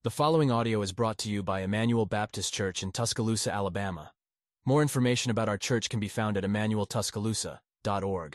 The following audio is brought to you by Emmanuel Baptist Church in Tuscaloosa, Alabama. More information about our church can be found at emmanueltuscaloosa.org.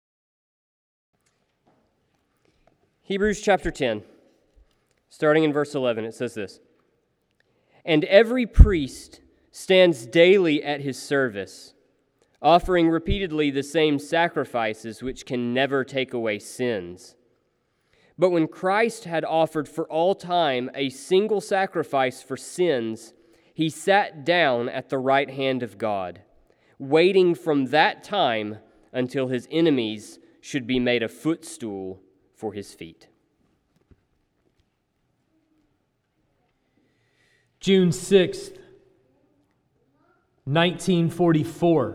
Hebrews chapter 10, starting in verse 11, it says this: "And every priest stands daily at his service, offering repeatedly the same sacrifices which can never take away sins. But when Christ had offered for all time a single sacrifice for sins, he sat down at the right hand of God, waiting from that time until his enemies should be made a footstool for his feet." June 6th, 1944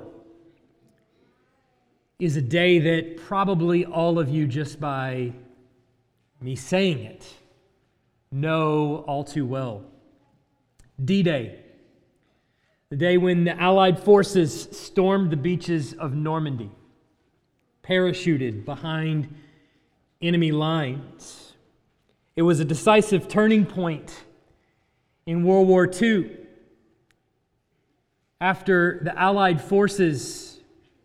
is a day that probably all of you, just by me saying it, know all too well. D-Day, the day when the Allied forces stormed the beaches of Normandy, parachuted behind enemy lines. It was a decisive turning point in World War II. After the Allied forces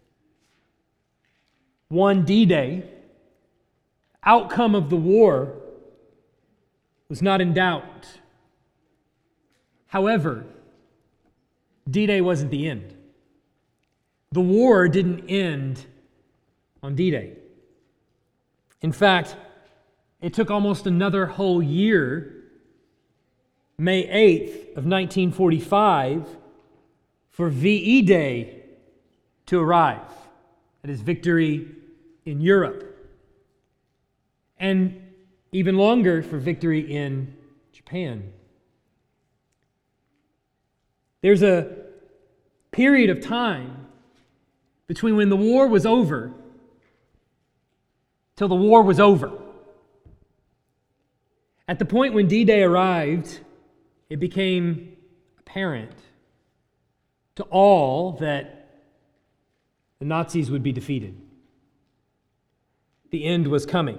won D-Day, outcome of the war was not in doubt. However, D-Day wasn't the end. The war didn't end on D-Day. In fact, it took almost another whole year, May 8th of 1945, for VE Day to arrive. That is victory in Europe. And even longer for victory in Japan. There's a period of time between when the war was over till the war was over. At the point when D-Day arrived, it became apparent to all that the Nazis would be defeated. The end was coming.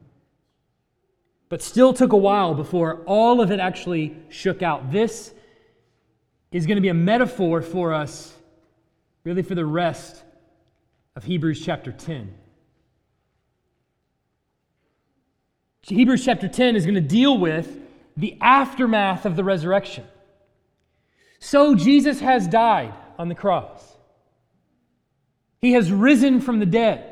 But still took a while before all of it actually shook out. This is going to be a metaphor for us, really, for the rest of Hebrews chapter 10. Hebrews chapter 10 is going to deal with the aftermath of the resurrection. So Jesus has died on the cross. He has risen from the dead.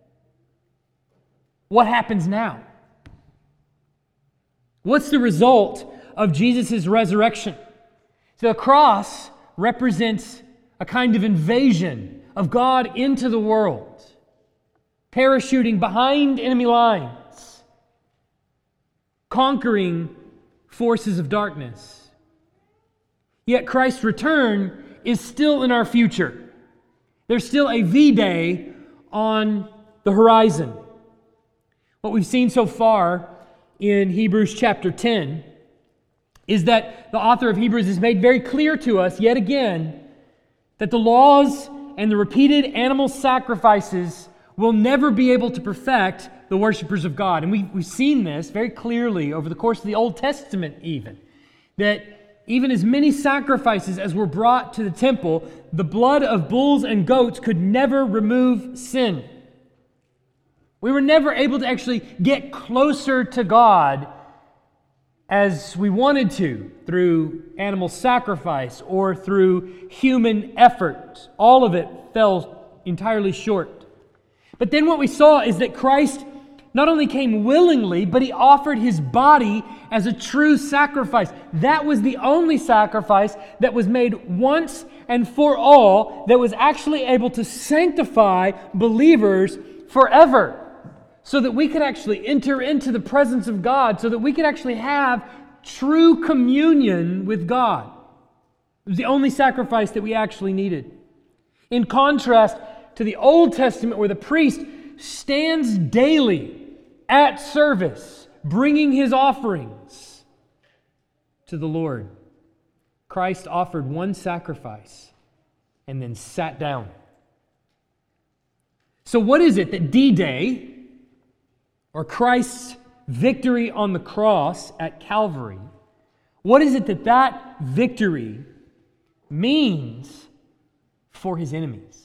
What happens now? What's the result of Jesus' resurrection? So the cross represents a kind of invasion of God into the world, parachuting behind enemy lines, conquering forces of darkness. Yet Christ's return is still in our future. There's still a V-Day on the horizon. What we've seen so far in Hebrews chapter 10 is that the author of Hebrews has made very clear to us yet again that the laws and the repeated animal sacrifices will never be able to perfect the worshipers of God. And we've seen this very clearly over the course of the Old Testament even, that even as many sacrifices as were brought to the temple, the blood of bulls and goats could never remove sin. We were never able to actually get closer to God as we wanted to through animal sacrifice or through human effort. All of it fell entirely short. But then what we saw is that Christ not only came willingly, but he offered his body as a true sacrifice. That was the only sacrifice that was made once and for all that was actually able to sanctify believers forever, so that we could actually enter into the presence of God, so that we could actually have true communion with God. It was the only sacrifice that we actually needed. In contrast to the Old Testament, where the priest stands daily at service, bringing his offerings to the Lord, Christ offered one sacrifice and then sat down. So what is it that D-Day, or Christ's victory on the cross at Calvary, What is it that victory means for his enemies?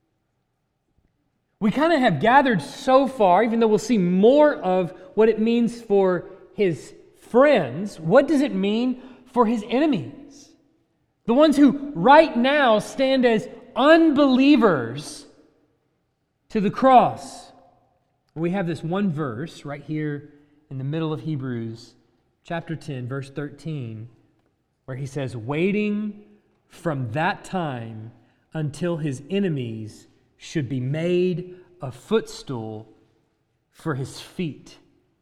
We kind of have gathered so far, even though we'll see more of what it means for his friends. What does it mean for his enemies? The ones who right now stand as unbelievers to the cross. We have this one verse right here in the middle of Hebrews chapter 10, verse 13, where he says, waiting from that time until his enemies should be made a footstool for his feet.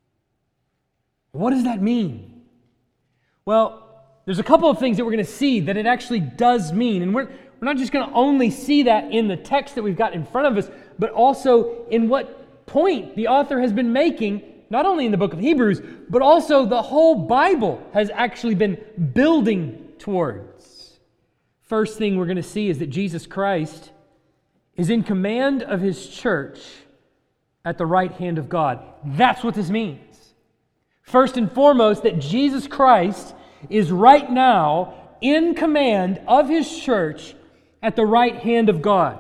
What does that mean? Well, there's a couple of things that we're going to see that it actually does mean. And we're not just going to only see that in the text that we've got in front of us, but also in what point the author has been making, not only in the book of Hebrews, but also the whole Bible has actually been building towards. First thing we're going to see is that Jesus Christ is in command of his church at the right hand of God. That's what this means. First and foremost, that Jesus Christ is right now in command of his church at the right hand of God.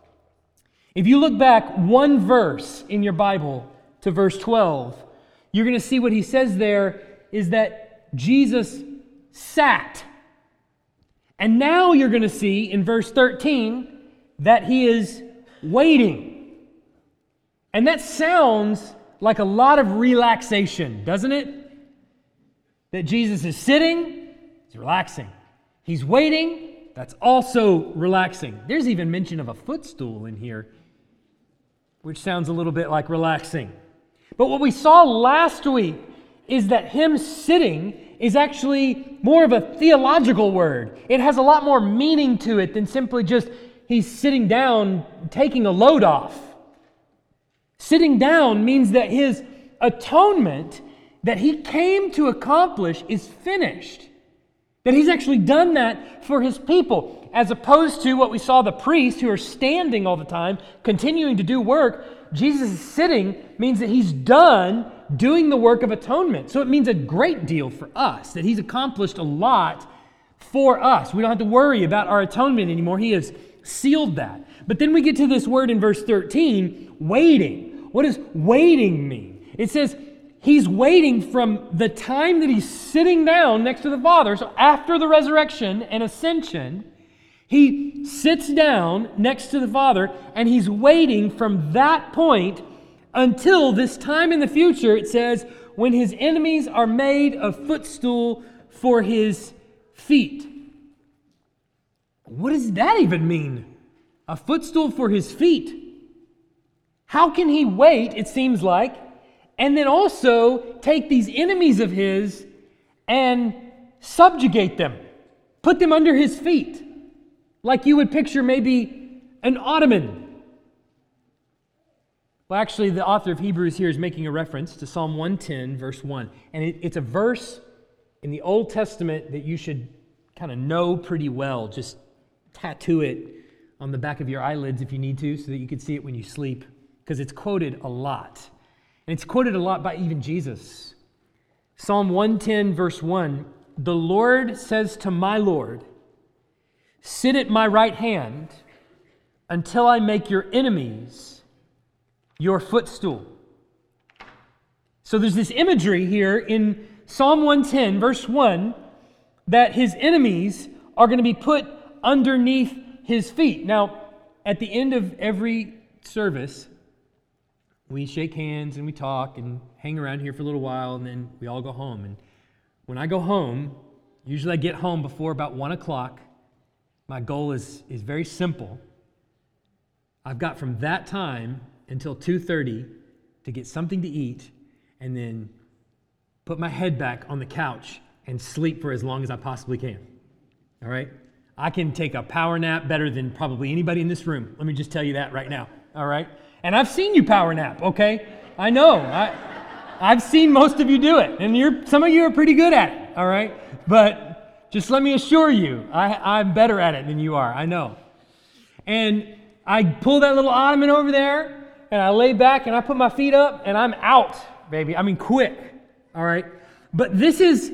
If you look back one verse in your Bible to verse 12, you're going to see what he says there is that Jesus sat. And now you're going to see in verse 13 that he is waiting. And that sounds like a lot of relaxation, doesn't it? That Jesus is sitting, he's relaxing. He's waiting, that's also relaxing. There's even mention of a footstool in here, which sounds a little bit like relaxing. But what we saw last week is that him sitting is actually more of a theological word. It has a lot more meaning to it than simply just he's sitting down, taking a load off. Sitting down means that his atonement that he came to accomplish is finished. That he's actually done that for his people, as opposed to what we saw the priests who are standing all the time, continuing to do work. Jesus is sitting means that he's done doing the work of atonement. So it means a great deal for us, that he's accomplished a lot for us. We don't have to worry about our atonement anymore. He has sealed that. But then we get to this word in verse 13, waiting. What does waiting mean? It says he's waiting from the time that he's sitting down next to the Father. So after the resurrection and ascension, he sits down next to the Father, and he's waiting from that point until this time in the future, it says, when his enemies are made a footstool for his feet. What does that even mean? A footstool for his feet? How can he wait, it seems like, and then also take these enemies of his and subjugate them, put them under his feet, like you would picture maybe an ottoman? Well, actually, the author of Hebrews here is making a reference to Psalm 110, verse 1. And it's a verse in the Old Testament that you should kind of know pretty well. Just tattoo it on the back of your eyelids if you need to, so that you can see it when you sleep, because it's quoted a lot. And it's quoted a lot by even Jesus. Psalm 110, verse 1, "The Lord says to my Lord, sit at my right hand until I make your enemies your footstool." So there's this imagery here in Psalm 110, verse 1, that his enemies are going to be put underneath his feet. Now, at the end of every service, we shake hands and we talk and hang around here for a little while, and then we all go home. And when I go home, usually I get home before about 1 o'clock. My goal is very simple. I've got from that time until 2:30 to get something to eat, and then put my head back on the couch and sleep for as long as I possibly can. All right? I can take a power nap better than probably anybody in this room. Let me just tell you that right now. All right? And I've seen you power nap, okay? I know. I've seen most of you do it, and some of you are pretty good at it, all right? But just let me assure you, I'm better at it than you are. I know. And I pull that little ottoman over there, and I lay back, and I put my feet up, and I'm out, baby. I mean, quick, all right? But it's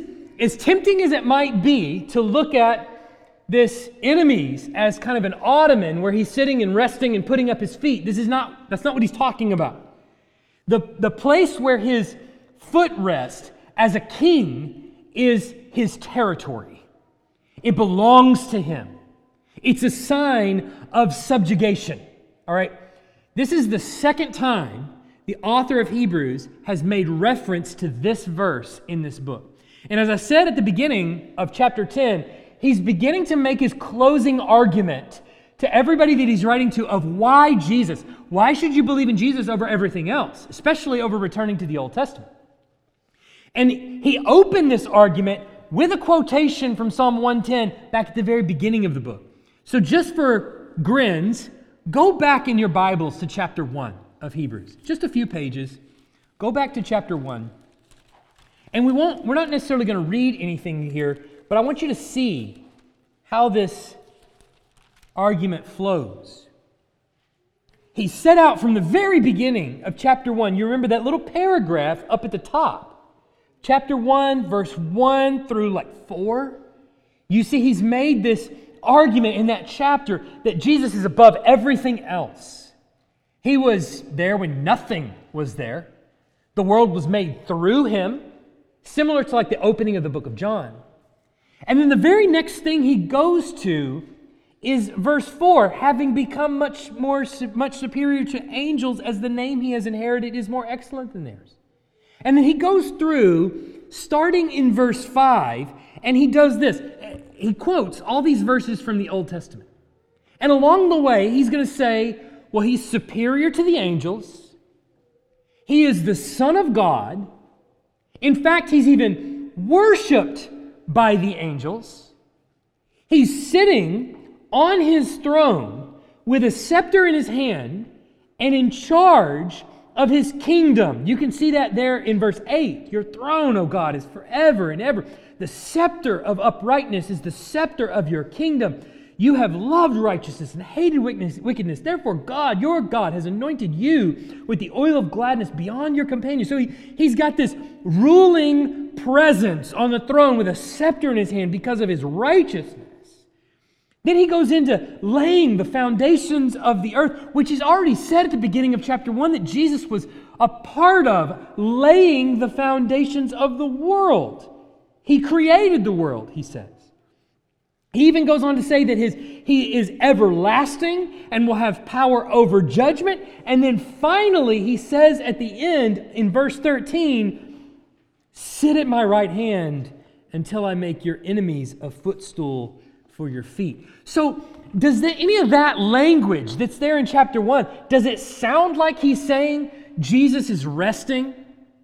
as tempting as it might be to look at this enemies as kind of an ottoman where he's sitting and resting and putting up his feet, that's not what he's talking about. The place where his foot rests as a king is his territory. It belongs to him. It's a sign of subjugation. All right? This is the second time the author of Hebrews has made reference to this verse in this book. And as I said at the beginning of chapter 10, he's beginning to make his closing argument to everybody that he's writing to of why Jesus. Why should you believe in Jesus over everything else, especially over returning to the Old Testament? And he opened this argument with a quotation from Psalm 110 back at the very beginning of the book. So just for grins, go back in your Bibles to chapter 1 of Hebrews. Just a few pages. Go back to chapter 1. And we're not necessarily going to read anything here, but I want you to see how this argument flows. He set out from the very beginning of chapter 1. You remember that little paragraph up at the top. Chapter 1, verse 1 through 4. You see, he's made this argument in that chapter that Jesus is above everything else. He was there when nothing was there. The world was made through him, similar to the opening of the book of John. And then the very next thing he goes to is verse 4, having become much superior to angels, as the name he has inherited is more excellent than theirs. And then he goes through, starting in verse 5, and he does this. He quotes all these verses from the Old Testament. And along the way, he's going to say, well, he's superior to the angels. He is the Son of God. In fact, he's even worshipped by the angels. He's sitting on his throne with a scepter in his hand and in charge of his kingdom. You can see that there in verse 8. Your throne, O God, is forever and ever. The scepter of uprightness is the scepter of your kingdom. You have loved righteousness and hated wickedness. Therefore, God, your God, has anointed you with the oil of gladness beyond your companions. So he's got this ruling presence on the throne with a scepter in his hand because of his righteousness. Then he goes into laying the foundations of the earth, which he's already said at the beginning of chapter 1 that Jesus was a part of laying the foundations of the world. He created the world, he says. He even goes on to say that he is everlasting and will have power over judgment. And then finally, he says at the end in verse 13, sit at my right hand until I make your enemies a footstool for your feet. So does any of that language that's there in chapter 1, does it sound like he's saying Jesus is resting?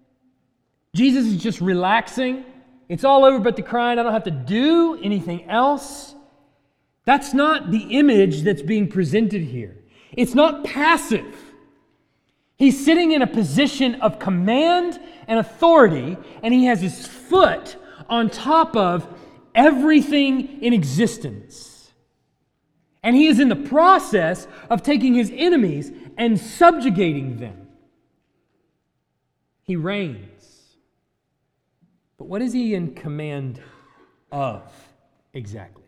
Jesus is just relaxing? It's all over but the crying. I don't have to do anything else. That's not the image that's being presented here. It's not passive. He's sitting in a position of command and authority, and he has his foot on top of everything in existence. And he is in the process of taking his enemies and subjugating them. He reigns. But what is he in command of exactly?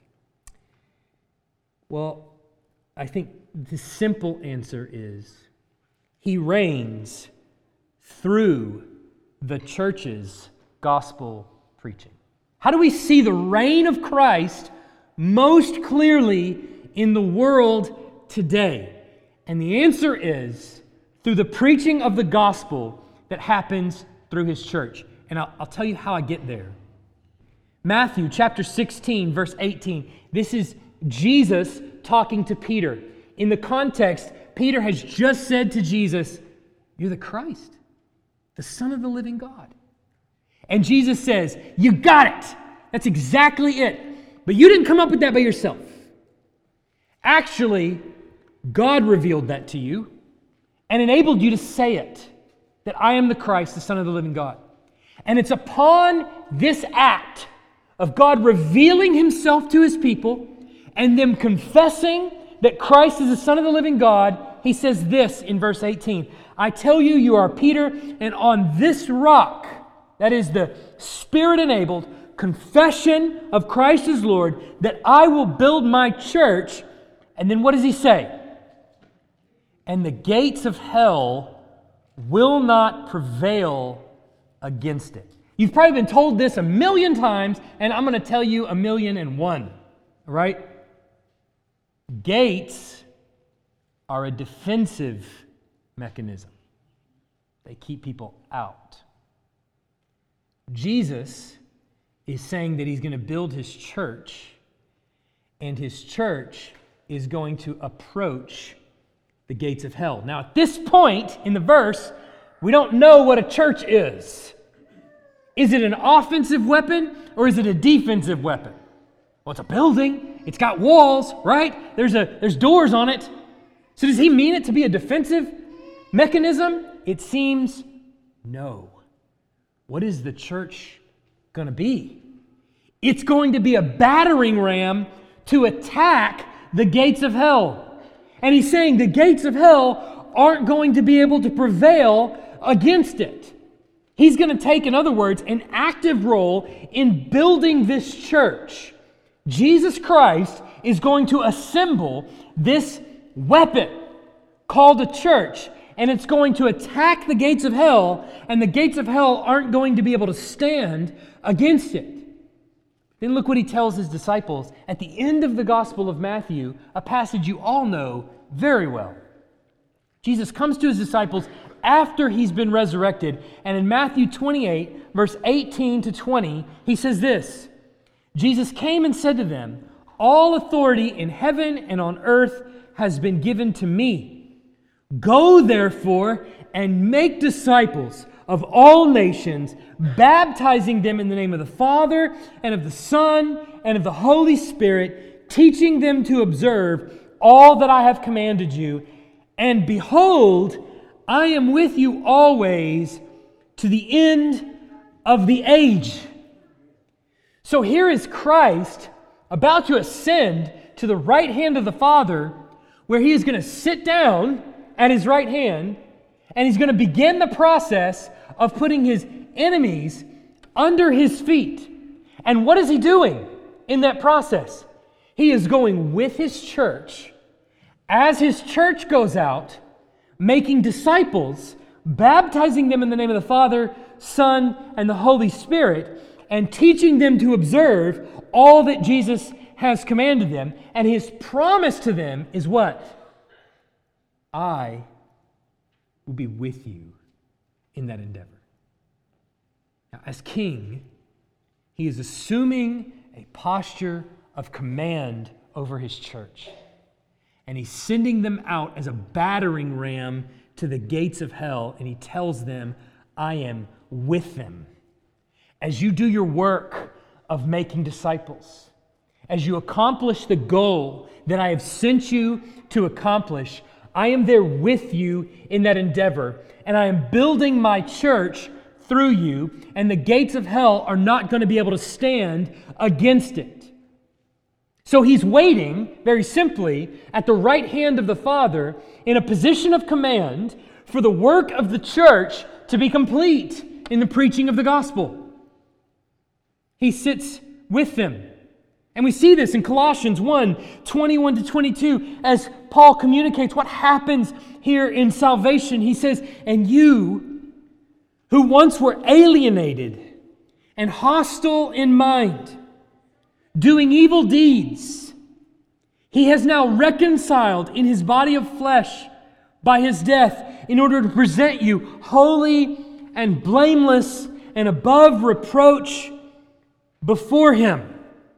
Well, I think the simple answer is he reigns through the church's gospel preaching. How do we see the reign of Christ most clearly in the world today? And the answer is through the preaching of the gospel that happens through his church. And I'll tell you how I get there. Matthew chapter 16, verse 18. This is Jesus talking to Peter. In the context, Peter has just said to Jesus, you're the Christ, the Son of the living God. And Jesus says, you got it. That's exactly it. But you didn't come up with that by yourself. Actually, God revealed that to you and enabled you to say it, that I am the Christ, the Son of the living God. And it's upon this act of God revealing himself to his people and them confessing that Christ is the Son of the living God, he says this in verse 18, I tell you, you are Peter, and on this rock, that is the Spirit-enabled, confession of Christ as Lord, that I will build my church. And then what does he say? And the gates of hell will not prevail against it. You've probably been told this 1,000,000 times, and I'm going to tell you 1,000,001. All right? Gates are a defensive mechanism. They keep people out. Jesus is saying that he's going to build his church, and his church is going to approach the gates of hell. Now, at this point in the verse, we don't know what a church is. Is it an offensive weapon or is it a defensive weapon? Well, it's a building. It's got walls, right? There's doors on it. So does he mean it to be a defensive mechanism? It seems no. What is the church going to be? It's going to be a battering ram to attack the gates of hell. And he's saying the gates of hell aren't going to be able to prevail against it. He's going to take, in other words, an active role in building this church. Jesus Christ is going to assemble this weapon called a church, and it's going to attack the gates of hell, and the gates of hell aren't going to be able to stand against it. Then look what he tells his disciples at the end of the Gospel of Matthew, a passage you all know very well. Jesus comes to his disciples after he's been resurrected, and in Matthew 28, verse 18 to 20, he says this, Jesus came and said to them, all authority in heaven and on earth has been given to me. Go therefore and make disciples of all nations, baptizing them in the name of the Father and of the Son and of the Holy Spirit, teaching them to observe all that I have commanded you. And behold, I am with you always to the end of the age. So here is Christ about to ascend to the right hand of the Father, where he is going to sit down at his right hand, and he's going to begin the process of putting his enemies under his feet. And what is he doing in that process? He is going with his church. As his church goes out, making disciples, baptizing them in the name of the Father, Son, and the Holy Spirit, and teaching them to observe all that Jesus has commanded them. And his promise to them is what? I will be with you in that endeavor. Now, as king, he is assuming a posture of command over his church. And he's sending them out as a battering ram to the gates of hell. And he tells them, I am with them. As you do your work of making disciples, as you accomplish the goal that I have sent you to accomplish, I am there with you in that endeavor. And I am building my church through you. And the gates of hell are not going to be able to stand against it. So he's waiting, very simply, at the right hand of the Father in a position of command for the work of the church to be complete in the preaching of the gospel. He sits with them. And we see this in Colossians 1, 21 to 22, as Paul communicates what happens here in salvation. He says, and you, who once were alienated and hostile in mind, doing evil deeds, he has now reconciled in his body of flesh by his death in order to present you holy and blameless and above reproach before him.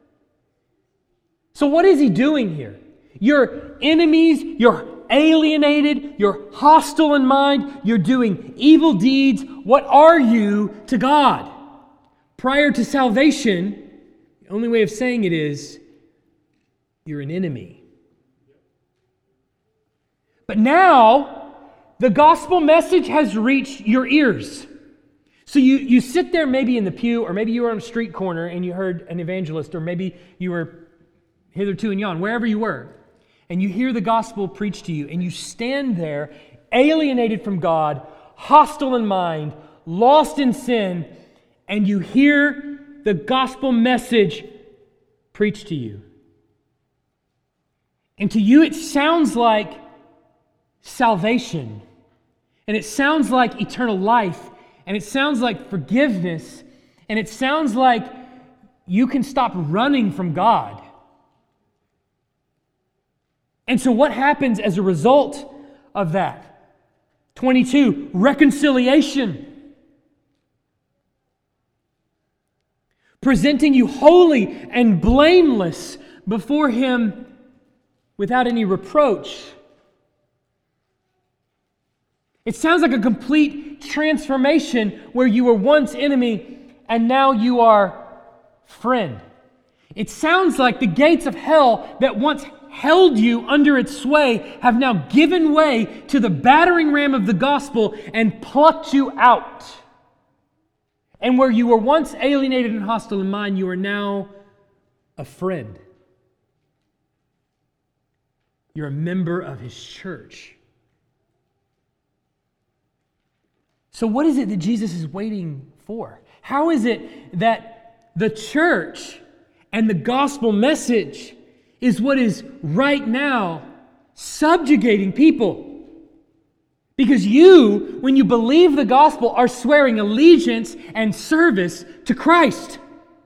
So what is he doing here? You're enemies, you're alienated, you're hostile in mind, you're doing evil deeds. What are you to God? Prior to salvation, the only way of saying it is, you're an enemy. But now, the gospel message has reached your ears. So you sit there maybe in the pew, or maybe you were on a street corner and you heard an evangelist, or maybe you were hitherto and yon, wherever you were, and you hear the gospel preached to you, and you stand there alienated from God, hostile in mind, lost in sin, and you hear the gospel message preached to you. And to you it sounds like salvation, and it sounds like eternal life, and it sounds like forgiveness, and it sounds like you can stop running from God. And so what happens as a result of that? 22, reconciliation. Presenting you holy and blameless before Him without any reproach. It sounds like a complete transformation where you were once enemy and now you are friend. It sounds like the gates of hell that once held you under its sway have now given way to the battering ram of the gospel and plucked you out. And where you were once alienated and hostile in mind, you are now a friend. You're a member of His church. So what is it that Jesus is waiting for? How is it that the church and the gospel message is what is right now subjugating people? Because you, when you believe the gospel, are swearing allegiance and service to Christ.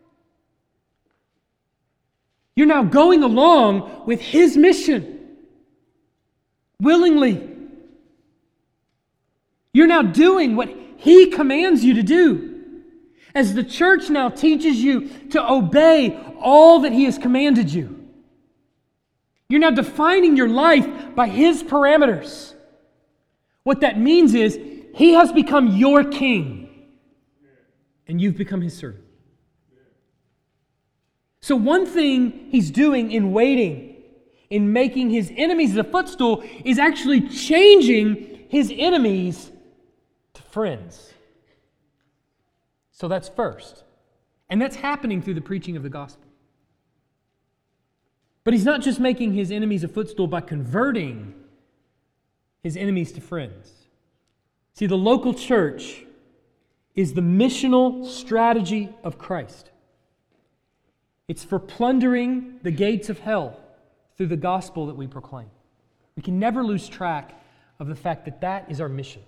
You're now going along with His mission willingly. You're now doing what He commands you to do. As the church now teaches you to obey all that He has commanded you. You're now defining your life by His parameters. What that means is He has become your king, and you've become His servant. So one thing He's doing in waiting, in making His enemies a footstool, is actually changing His enemies to friends. So that's first. And that's happening through the preaching of the gospel. But He's not just making His enemies a footstool by converting His enemies to friends. See, the local church is the missional strategy of Christ. It's for plundering the gates of hell through the gospel that we proclaim. We can never lose track of the fact that that is our mission.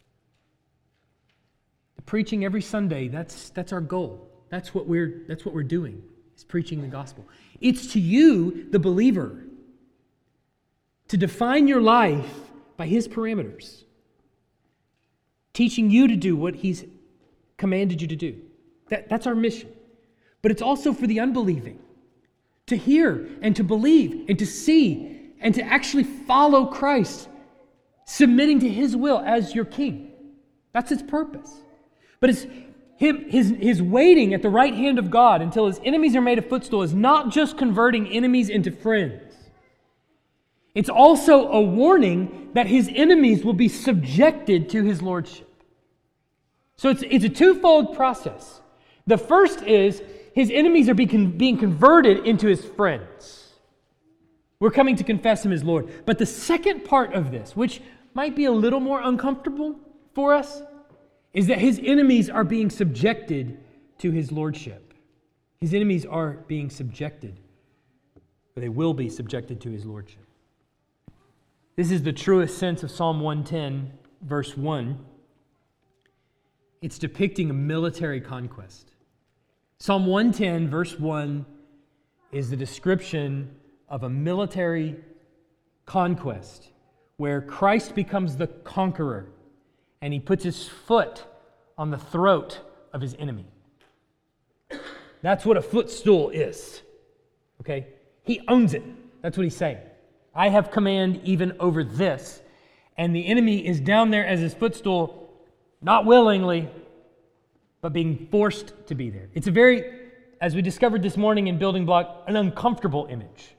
The preaching every Sunday, that's our goal. That's what we're doing, is preaching the gospel. It's to you, the believer, to define your life by His parameters, teaching you to do what He's commanded you to do. That's our mission. But it's also for the unbelieving to hear and to believe and to see and to actually follow Christ, submitting to His will as your king. That's its purpose. But it's his waiting at the right hand of God until His enemies are made a footstool is not just converting enemies into friends. It's also a warning that His enemies will be subjected to His lordship. So it's a twofold process. The first is His enemies are being converted into His friends. We're coming to confess Him as Lord. But the second part of this, which might be a little more uncomfortable for us, is that His enemies are being subjected to His lordship. His enemies are being subjected, or they will be subjected to His lordship. This is the truest sense of Psalm 110, verse 1. It's depicting a military conquest. Psalm 110, verse 1, is the description of a military conquest where Christ becomes the conqueror and He puts His foot on the throat of His enemy. That's what a footstool is. Okay? He owns it. That's what He's saying. I have command even over this. And the enemy is down there as His footstool, not willingly, but being forced to be there. It's a very, as we discovered this morning in Building Block, an uncomfortable image.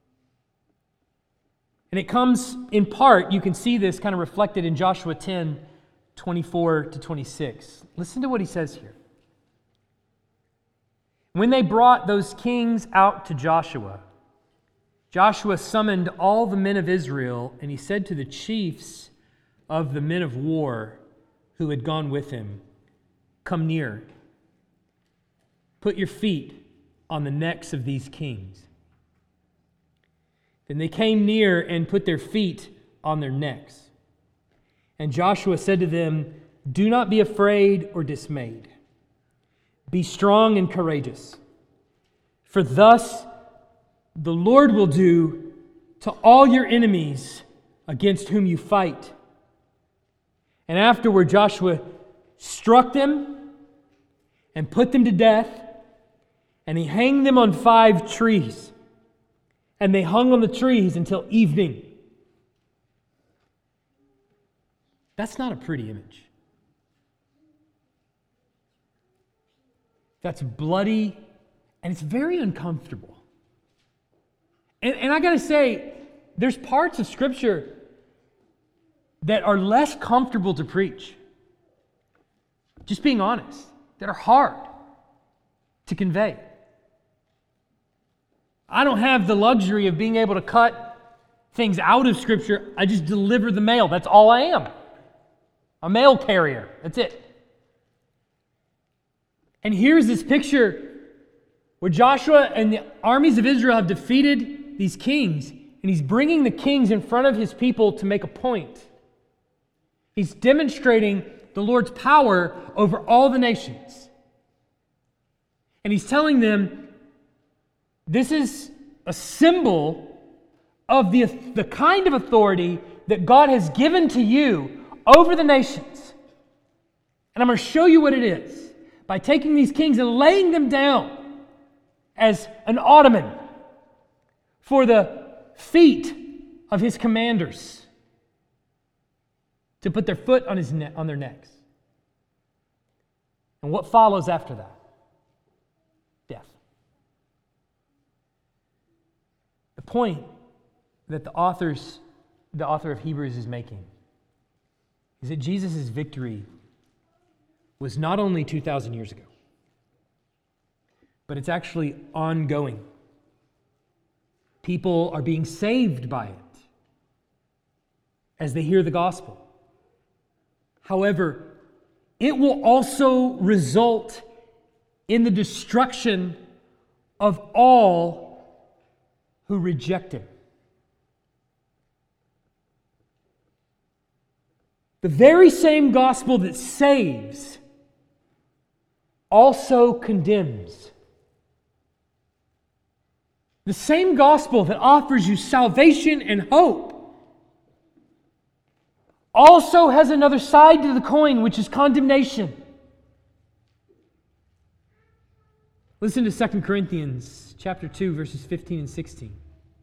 And it comes in part, you can see this kind of reflected in Joshua 10, 24 to 26. Listen to what he says here. When they brought those kings out to Joshua, Joshua summoned all the men of Israel, and he said to the chiefs of the men of war who had gone with him, "Come near. put your feet on the necks of these kings. Then they came near and put their feet on their necks. And Joshua said to them, "Do not be afraid or dismayed. Be strong and courageous. For thus the Lord will do to all your enemies against whom you fight." And afterward Joshua struck them and put them to death, and he hanged them on 5 trees. And they hung on the trees until evening. That's not a pretty image. That's bloody, and it's very uncomfortable. And I got to say, there's parts of Scripture that are less comfortable to preach. Just being honest, that are hard to convey. I don't have the luxury of being able to cut things out of Scripture. I just deliver the mail. That's all I am. A mail carrier. That's it. And here's this picture where Joshua and the armies of Israel have defeated these kings, and he's bringing the kings in front of his people to make a point. He's demonstrating the Lord's power over all the nations. And he's telling them, this is a symbol of the kind of authority that God has given to you over the nations. And I'm going to show you what it is by taking these kings and laying them down as an ottoman for the feet of his commanders to put their foot on their necks. And what follows after that? Death. The point that the author of Hebrews is making is that Jesus' victory was not only 2,000 years ago, but it's actually ongoing. People are being saved by it as they hear the gospel. However, it will also result in the destruction of all who reject Him. The very same gospel that saves also condemns. The same gospel that offers you salvation and hope also has another side to the coin, which is condemnation. Listen to 2 Corinthians chapter 2, verses 15 and 16.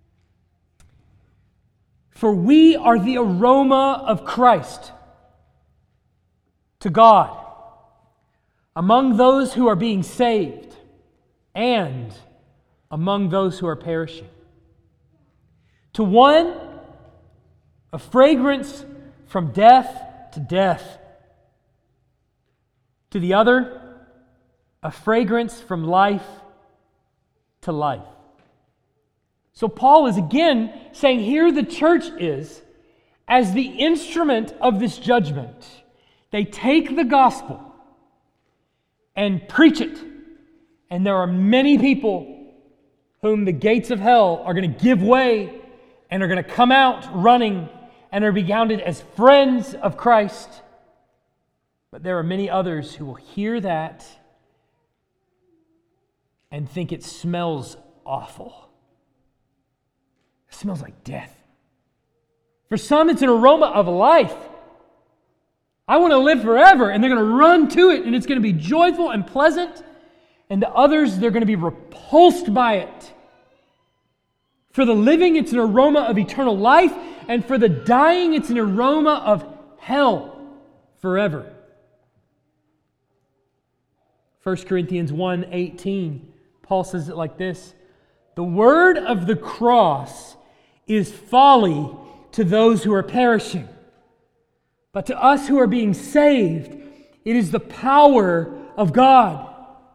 For we are the aroma of Christ to God among those who are being saved and among those who are perishing. To one, a fragrance from death to death. To the other, a fragrance from life to life. So Paul is again saying here the church is as the instrument of this judgment. They take the gospel and preach it. And there are many people whom the gates of hell are going to give way and are going to come out running and are be counted as friends of Christ. But there are many others who will hear that and think it smells awful. It smells like death. For some, it's an aroma of life. I want to live forever, and they're going to run to it, and it's going to be joyful and pleasant. And to others, they're going to be repulsed by it. For the living, it's an aroma of eternal life, and for the dying, it's an aroma of hell forever. 1 Corinthians 1:18, Paul says it like this: the word of the cross is folly to those who are perishing. But to us who are being saved, it is the power of God.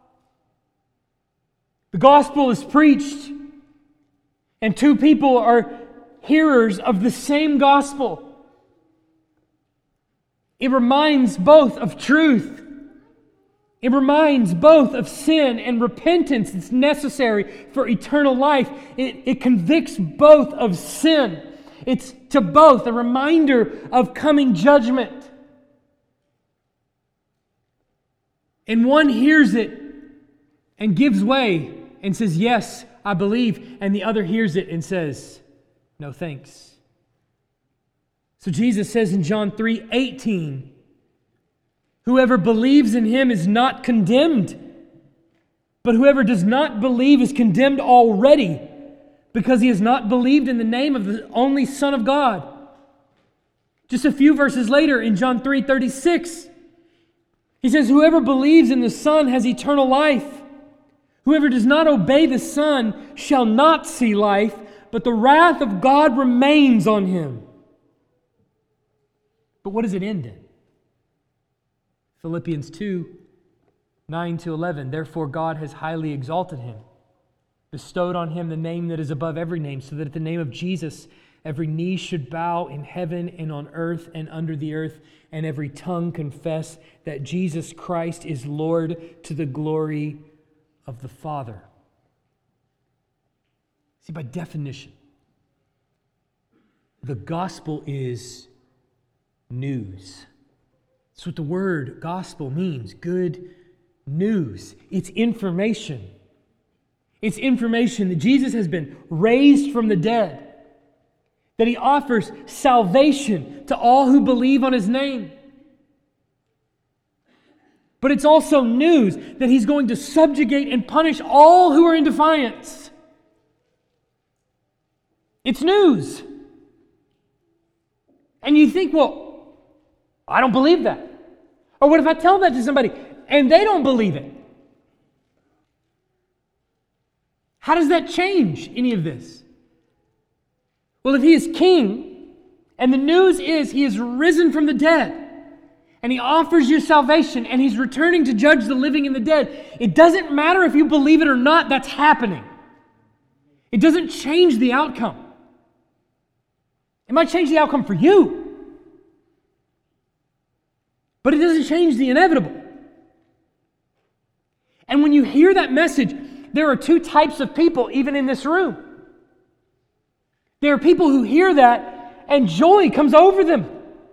The gospel is preached, and two people are hearers of the same gospel. It reminds both of truth It reminds both of sin and repentance that's necessary for eternal life. It convicts both of sin. It's to both a reminder of coming judgment. And one hears it and gives way and says, yes, I believe. And the other hears it and says, no thanks. So Jesus says in John 3:18, whoever believes in Him is not condemned, but whoever does not believe is condemned already, because he has not believed in the name of the only Son of God. Just a few verses later in John 3:36, He says, whoever believes in the Son has eternal life. Whoever does not obey the Son shall not see life, but the wrath of God remains on him. But what does it end in? Philippians 2:9-11. Therefore God has highly exalted him, bestowed on him the name that is above every name, so that at the name of Jesus every knee should bow in heaven and on earth and under the earth, and every tongue confess that Jesus Christ is Lord, to the glory of the Father. See, by definition, the gospel is news. That's what the word gospel means, good news. It's information. It's information that Jesus has been raised from the dead, that He offers salvation to all who believe on His name. But it's also news that He's going to subjugate and punish all who are in defiance. It's news. And you think, well, I don't believe that. Or what if I tell that to somebody and they don't believe it? How does that change any of this? Well, if He is king, and the news is He is risen from the dead, and He offers you salvation, and He's returning to judge the living and the dead, it doesn't matter if you believe it or not, that's happening. It doesn't change the outcome. It might change the outcome for you, but it doesn't change the inevitable. And when you hear that message, there are two types of people, even in this room. There are people who hear that and joy comes over them.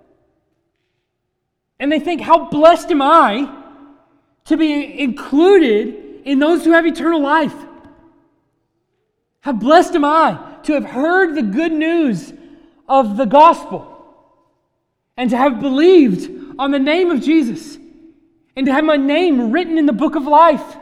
And they think, how blessed am I to be included in those who have eternal life? How blessed am I to have heard the good news of the gospel and to have believed on the name of Jesus and to have my name written in the book of life.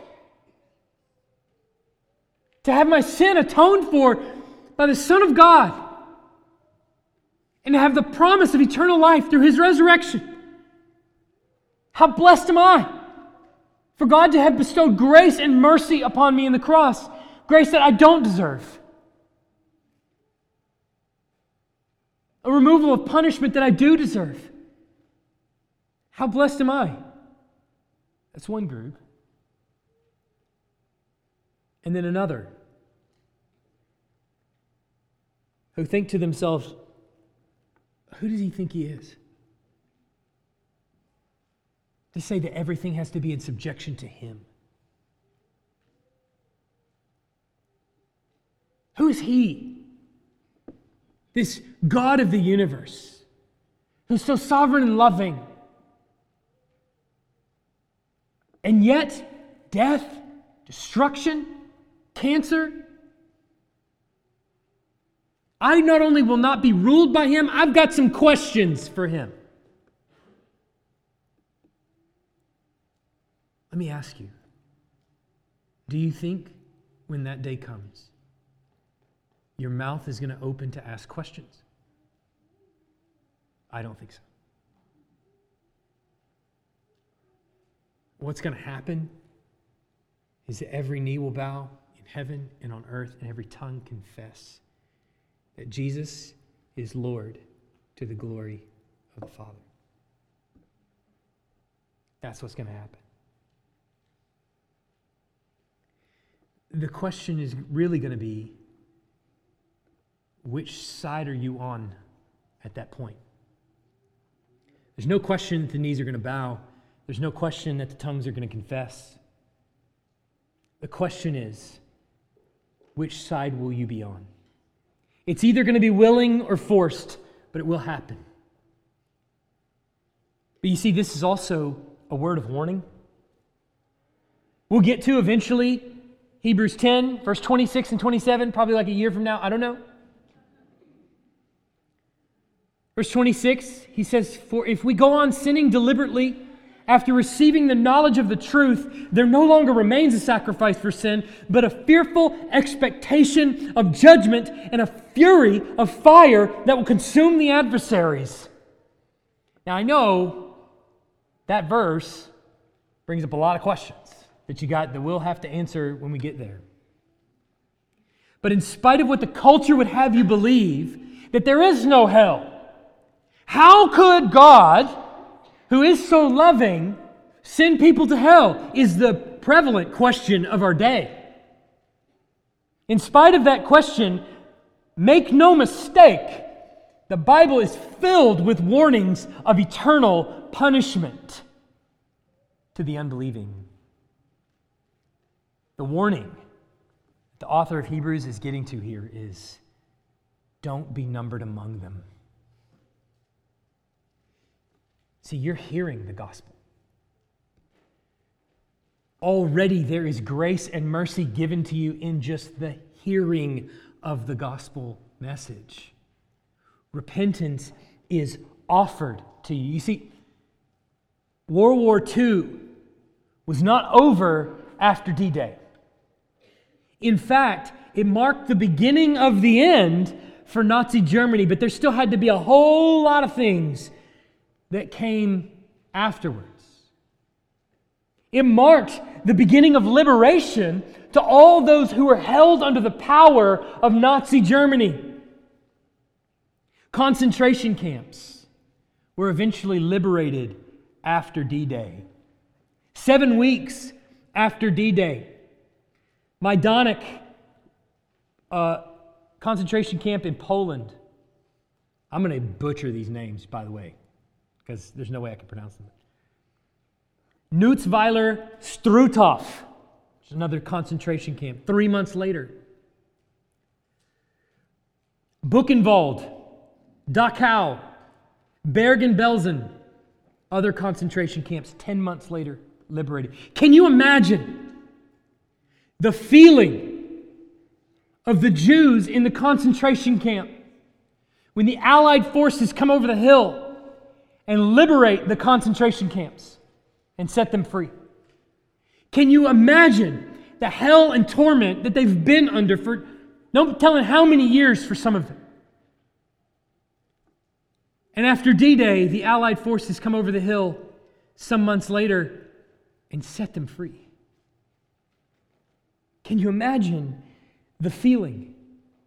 To have my sin atoned for by the Son of God, and to have the promise of eternal life through His resurrection. How blessed am I for God to have bestowed grace and mercy upon me in the cross, grace that I don't deserve, a removal of punishment that I do deserve. How blessed am I? That's one group. And then another, who think to themselves, who does he think he is? To say that everything has to be in subjection to him. Who is he? This God of the universe, who's so sovereign and loving. And yet, death, destruction, cancer, I not only will not be ruled by him, I've got some questions for him. Let me ask you, do you think when that day comes, your mouth is going to open to ask questions? I don't think so. What's going to happen is that every knee will bow in heaven and on earth, and every tongue confess that Jesus is Lord, to the glory of the Father. That's what's going to happen. The question is really going to be, which side are you on at that point? There's no question that the knees are going to bow There's no question that the tongues are going to confess. The question is, which side will you be on? It's either going to be willing or forced, but it will happen. But you see, this is also a word of warning. We'll get to eventually Hebrews 10, verse 26 and 27, probably like a year from now. I don't know. Verse 26, he says, "For if we go on sinning deliberately after receiving the knowledge of the truth, there no longer remains a sacrifice for sin, but a fearful expectation of judgment and a fury of fire that will consume the adversaries." Now I know that verse brings up a lot of questions that we'll have to answer when we get there. But in spite of what the culture would have you believe, that there is no hell, how could God, who is so loving, send people to hell? Is the prevalent question of our day. In spite of that question, make no mistake, the Bible is filled with warnings of eternal punishment to the unbelieving. The warning the author of Hebrews is getting to here is, don't be numbered among them. See, you're hearing the gospel. Already there is grace and mercy given to you in just the hearing of the gospel message. Repentance is offered to you. You see, World War II was not over after D-Day. In fact, it marked the beginning of the end for Nazi Germany, but there still had to be a whole lot of things that came afterwards. It marked the beginning of liberation to all those who were held under the power of Nazi Germany. Concentration camps were eventually liberated after D-Day. 7 weeks after D-Day, Majdanek, concentration camp in Poland. I'm going to butcher these names, by the way, because there's no way I can pronounce them. Nutzweiler Struthof, which is another concentration camp, 3 months later. Buchenwald, Dachau, Bergen-Belsen, other concentration camps, 10 months later, liberated. Can you imagine the feeling of the Jews in the concentration camp when the Allied forces come over the hill and liberate the concentration camps and set them free? Can you imagine the hell and torment that they've been under for no telling how many years for some of them? And after D-Day, the Allied forces come over the hill some months later and set them free. Can you imagine the feeling?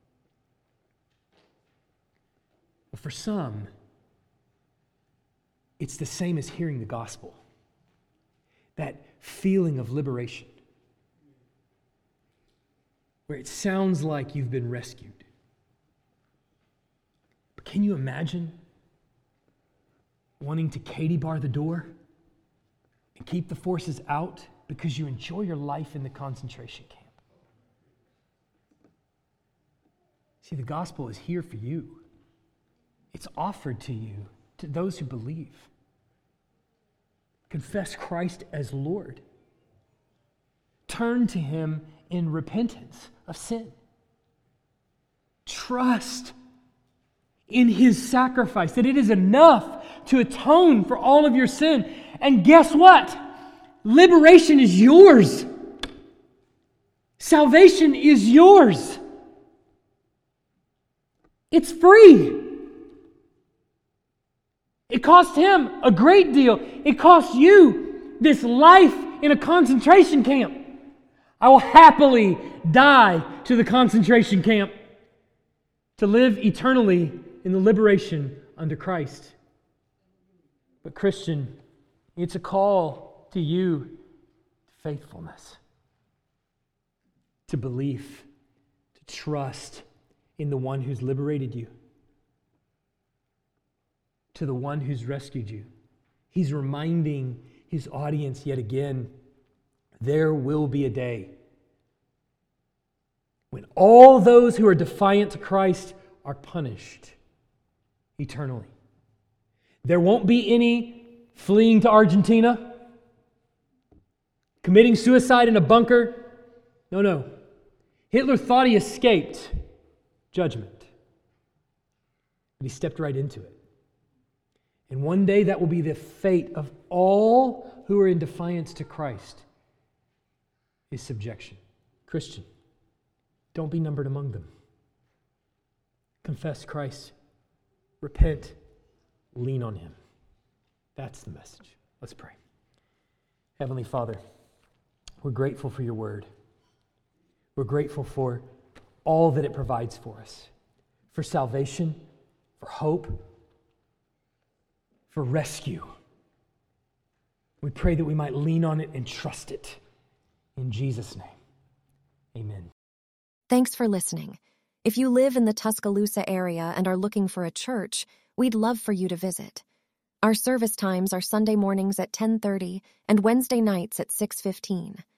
Well, for some, it's the same as hearing the gospel. That feeling of liberation, where it sounds like you've been rescued. But can you imagine wanting to Katie bar the door and keep the forces out because you enjoy your life in the concentration camp? See, the gospel is here for you. It's offered to you, to those who believe. Confess Christ as Lord. Turn to Him in repentance of sin. Trust in His sacrifice, that it is enough to atone for all of your sin. And guess what? Liberation is yours. Salvation is yours. It's free. It cost Him a great deal. It cost you this life in a concentration camp. I will happily die to the concentration camp to live eternally in the liberation under Christ. But Christian, it's a call to you to faithfulness, to belief, to trust in the one who's liberated you, to the one who's rescued you. He's reminding his audience yet again, there will be a day when all those who are defiant to Christ are punished eternally. There won't be any fleeing to Argentina, committing suicide in a bunker. No. Hitler thought he escaped judgment, but he stepped right into it. And one day that will be the fate of all who are in defiance to Christ, is subjection. Christian, don't be numbered among them. Confess Christ, repent, lean on Him. That's the message. Let's pray. Heavenly Father, we're grateful for your word. We're grateful for all that it provides for us, for salvation, for hope, for rescue. We pray that we might lean on it and trust it. In Jesus' name, amen. Thanks for listening. If you live in the Tuscaloosa area and are looking for a church, we'd love for you to visit. Our service times are Sunday mornings at 10:30 and Wednesday nights at 6:15.